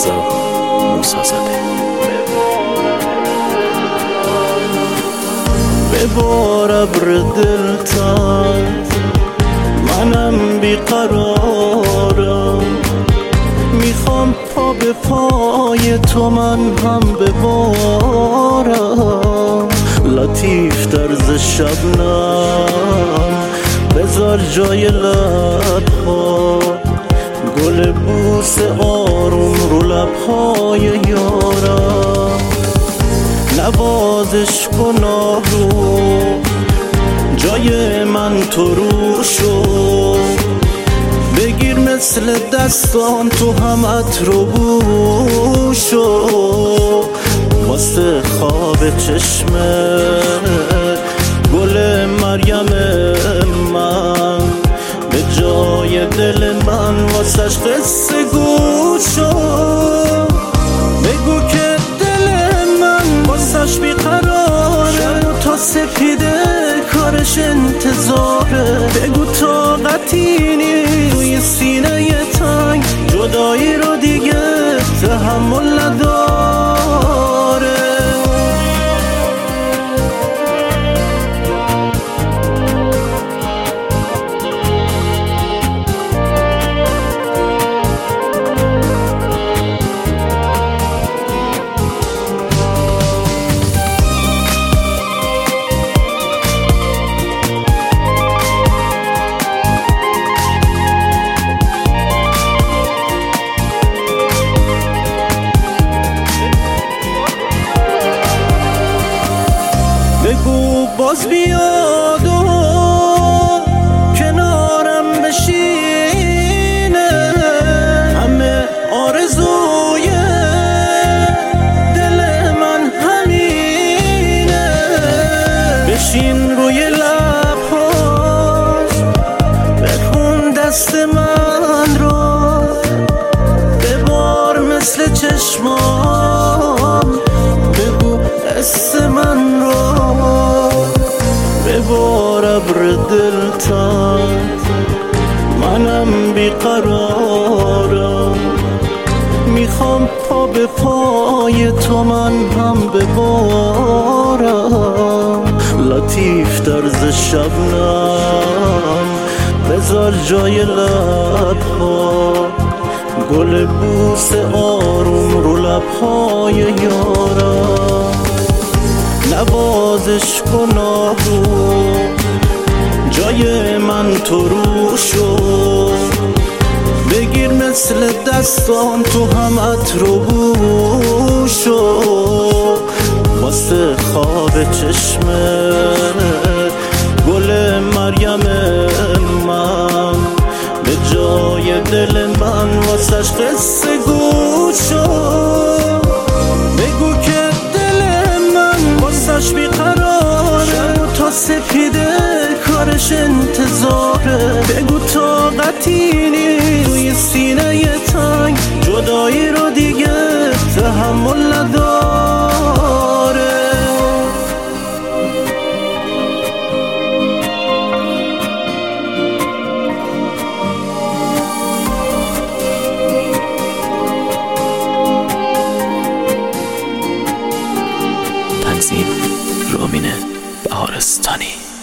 رضا موسی‌زاده. ببار ابر دلتنگ منم بیقرارم، میخوام پا به پای تو من هم ببارم. لطیف طرز شبنم بذار جای لبها، گل بوس آروم رو لبهای یارم. نوازش کن آروم جای من تو رو شو، بگیر مثل دستان تو هم عطر و بوشو. واسه خواب چشمه گل مریم من، به جای دل من واسش قصه گوشو. بگو که دل من واسش بیقراره، شب و تا سپیده کارش انتظاره. بگو طاقتی نیست توی سینه تنگ، جدایی رو دیگه تحمل نداره. بگو باز بیاد و کنارم بشینه، همه آرزوی دل من همینه. بشین روی لبهاش بخون دست من رو، ببار مثل چشمام بگو اسم من رو. ببار ابر دلتنگ منم بیقرارم، میخوام پا به پای تو من هم ببارم. لطیف طرز شبنم بذار جای لبها، گل بوس آروم رو لبهای یارم. نوازش کن آروم جای من تو رو شو، بگیر مثل دستان تو هم عطر و بوشو. واسه خواب چشمه گل مریم من، به جای دل من واسش قصه گوشو. بگو که دل من واسش بیقراره، شب و تا سپیده کارش انتظاره. بگو طاقتی نیست توی سینه تنگ، جدایی رو دیگه تحمل نداره. تنظیم رومین بهارستانی.